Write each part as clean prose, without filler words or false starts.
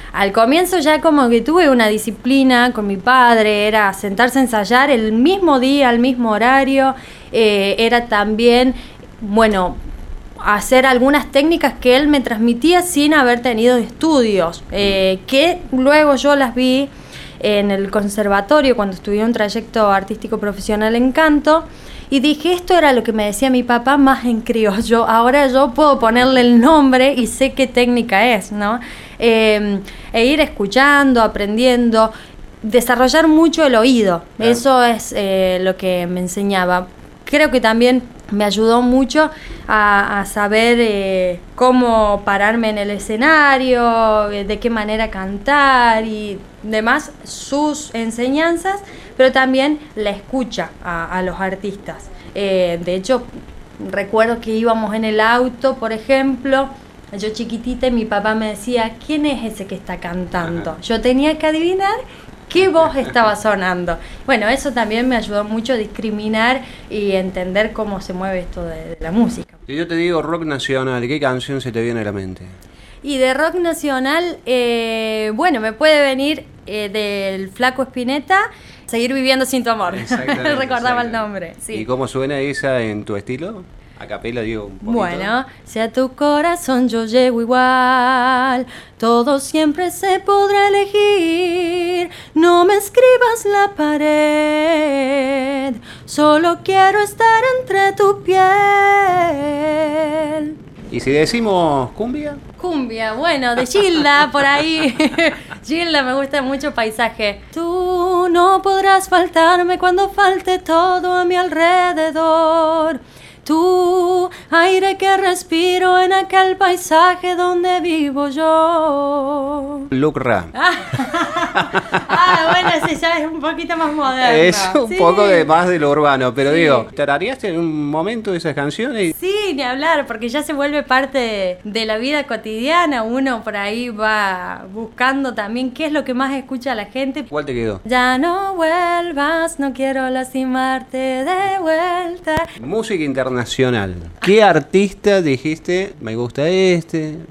Al comienzo ya como que tuve una disciplina con mi padre, era sentarse a ensayar el mismo día, el mismo horario, era también, bueno, hacer algunas técnicas que él me transmitía sin haber tenido estudios, que luego yo las vi en el conservatorio cuando estudié un trayecto artístico profesional en canto, y dije, esto era lo que me decía mi papá más en criollo, ahora yo puedo ponerle el nombre y sé qué técnica es, ¿no? E ir escuchando, aprendiendo, desarrollar mucho el oído, eso es lo que me enseñaba. Creo que también me ayudó mucho a saber cómo pararme en el escenario, de qué manera cantar y demás, sus enseñanzas, pero también la escucha a los artistas. De hecho, recuerdo que íbamos en el auto, por ejemplo, yo chiquitita, y mi papá me decía, ¿quién es ese que está cantando? Yo tenía que adivinar qué voz estaba sonando. Bueno, eso también me ayudó mucho a discriminar y entender cómo se mueve esto de la música. Si yo te digo rock nacional, ¿qué canción se te viene a la mente? Y de rock nacional, bueno, me puede venir del Flaco Spinetta, Seguir viviendo sin tu amor. Recordaba el nombre. Sí. ¿Y cómo suena esa en tu estilo? A capela, digo, un poquito. Bueno, si a tu corazón yo llego igual, todo siempre se podrá elegir. No me escribas la pared, solo quiero estar entre tu piel. ¿Y si decimos cumbia? Cumbia, bueno, de Gilda, por ahí. Gilda, me gusta mucho Paisaje. Tú no podrás faltarme cuando falte todo a mi alrededor. Tú, aire que respiro en aquel paisaje donde vivo yo. Luke Ra. Bueno, sí, ya es un poquito más moderno. Es un poco más de lo urbano, pero sí. Digo, ¿tarareaste en un momento esas canciones? Sí, ni hablar, porque ya se vuelve parte de la vida cotidiana. Uno por ahí va buscando también qué es lo que más escucha la gente. ¿Cuál te quedó? Ya no vuelvas, no quiero lastimarte de vuelta. Música internacional. ¿Qué artista dijiste, me gusta este,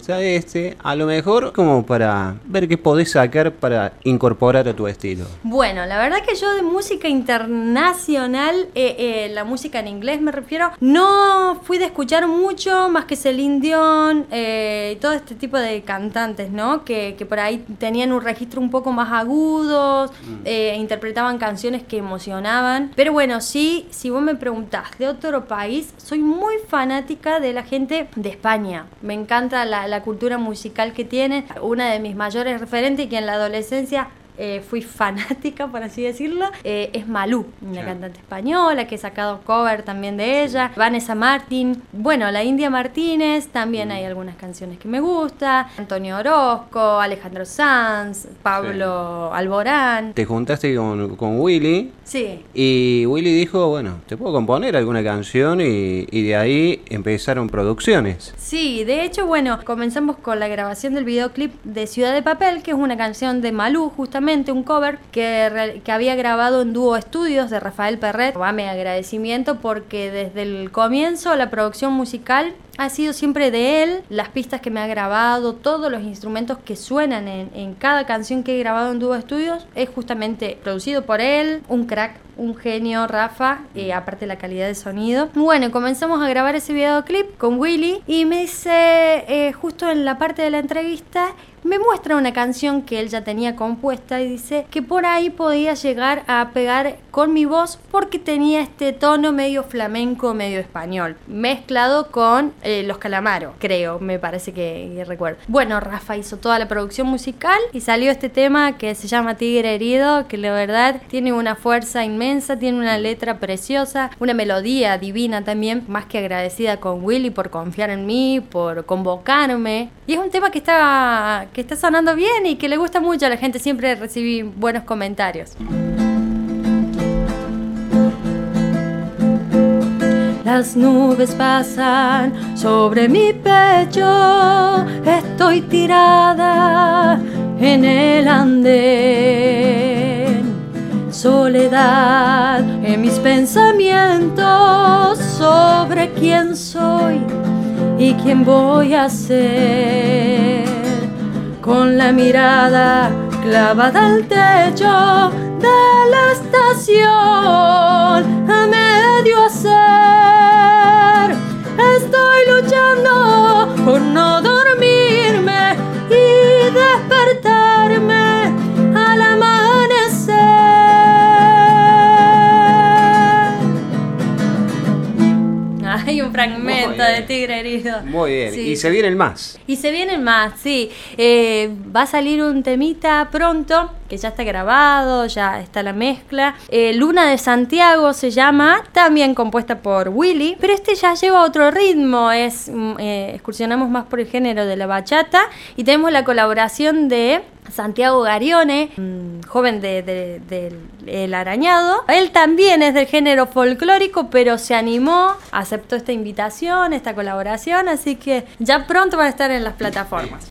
a lo mejor como para ver qué podés sacar para incorporar a tu estilo? Bueno, la verdad que yo de música internacional, la música en inglés me refiero, no fui de escuchar mucho más que Celine Dion y todo este tipo de cantantes, ¿no? Que por ahí tenían un registro un poco más agudo, interpretaban canciones que emocionaban. Pero bueno, sí, si vos me preguntás de otro país, soy muy fanática de la gente de España. Me encanta la cultura musical que tienen. Una de mis mayores referentes, que en la adolescencia fui fanática, por así decirlo, es Malú, una cantante española que he sacado cover también de ella. Vanessa Martín, bueno, la India Martínez, también hay algunas canciones que me gustan. Antonio Orozco, Alejandro Sanz, Pablo Alborán. Te juntaste con Willy. Sí. Y Willy dijo, bueno, te puedo componer alguna canción y de ahí empezaron producciones. Sí, de hecho, bueno, comenzamos con la grabación del videoclip de Ciudad de Papel, que es una canción de Malú, justamente un cover que había grabado en Dúo Estudios de Rafael Perret. Va mi agradecimiento porque desde el comienzo la producción musical ha sido siempre de él, las pistas que me ha grabado, todos los instrumentos que suenan en cada canción que he grabado en Dúo Estudios es justamente producido por él, un crack, un genio, Rafa, aparte la calidad de sonido. Bueno, comenzamos a grabar ese videoclip con Willy y me dice, justo en la parte de la entrevista, me muestra una canción que él ya tenía compuesta y dice que por ahí podía llegar a pegar con mi voz porque tenía este tono medio flamenco, medio español, mezclado con Los Calamaro, creo, me parece que recuerdo. Bueno, Rafa hizo toda la producción musical y salió este tema que se llama Tigre Herido, que la verdad tiene una fuerza inmensa, tiene una letra preciosa, una melodía divina también, más que agradecida con Willy por confiar en mí, por convocarme. Y es un tema que está sonando bien y que le gusta mucho a la gente, siempre recibí buenos comentarios. Las nubes pasan sobre mi pecho, estoy tirada en el andén. Soledad en mis pensamientos sobre quién soy y quién voy a ser. con la mirada clavada al techo de la estación a medio hacer. Estoy luchando por no dormirme y despertarme al amanecer. Hay un fragmento de Tigre Herido. Muy bien. Sí. Y se vienen más. Y se vienen más, sí. Va a salir un temita pronto, que ya está grabado, ya está la mezcla. Luna de Santiago se llama, también compuesta por Willy, pero este ya lleva otro ritmo, excursionamos más por el género de la bachata y tenemos la colaboración de Santiago Garione, joven del Arañado. Él también es del género folclórico, pero se animó, aceptó esta invitación, esta colaboración, así que ya pronto va a estar en las plataformas.